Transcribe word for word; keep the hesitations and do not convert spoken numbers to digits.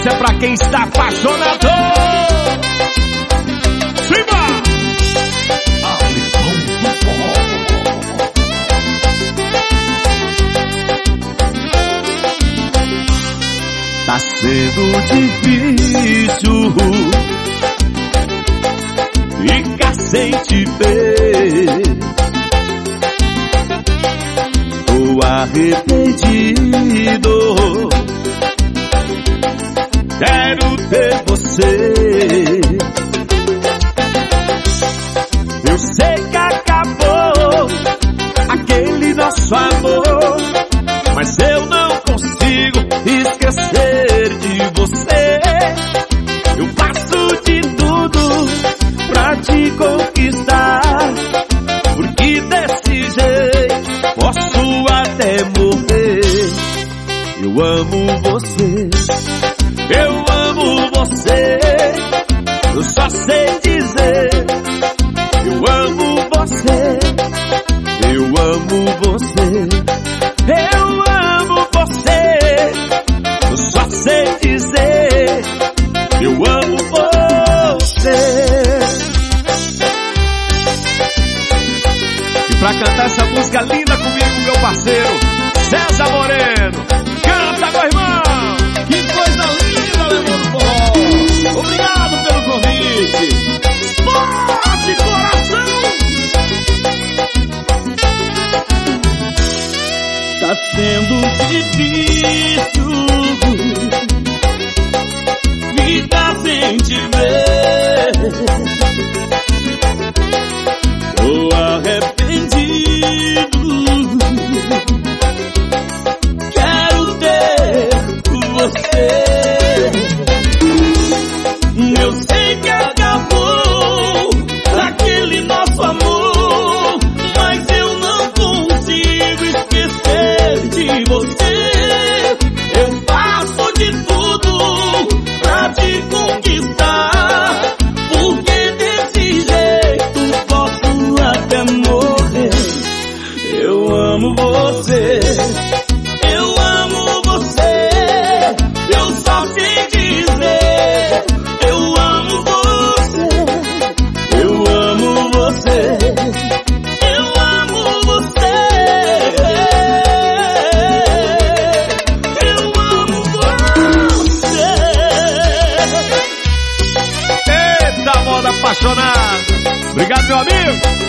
Essa é pra quem está apaixonado. Simba! Alemão do Forró. Tá sendo difícil ficar sem te ver. Tô arrependido, quero ter você. Eu sei que acabou aquele nosso amor, mas eu não consigo esquecer de você. Eu faço de tudo pra te conquistar, porque desse jeito posso até morrer. Eu amo você, eu amo você, eu só sei dizer. Eu amo você, eu amo você, eu amo você, eu só sei dizer. Eu amo você. E pra cantar essa música linda comigo, meu parceiro César Moreno. Canta, meu irmão! Que coisa linda, Alemão do Forró! Obrigado pelo convite! Forte coração! Tá sendo difícil ficar sem te ver. Tô arrependido, quero ter você. Eu sei que acabou aquele nosso amor, mas eu não consigo esquecer de você. Eu faço de tudo pra te conquistar, porque desse jeito posso até morrer. Eu amo você, eu amo você, eu só sei dizer. Eu amo você, eu amo você, eu amo você, eu amo você. Eita, moda apaixonada. Obrigado, meu amigo.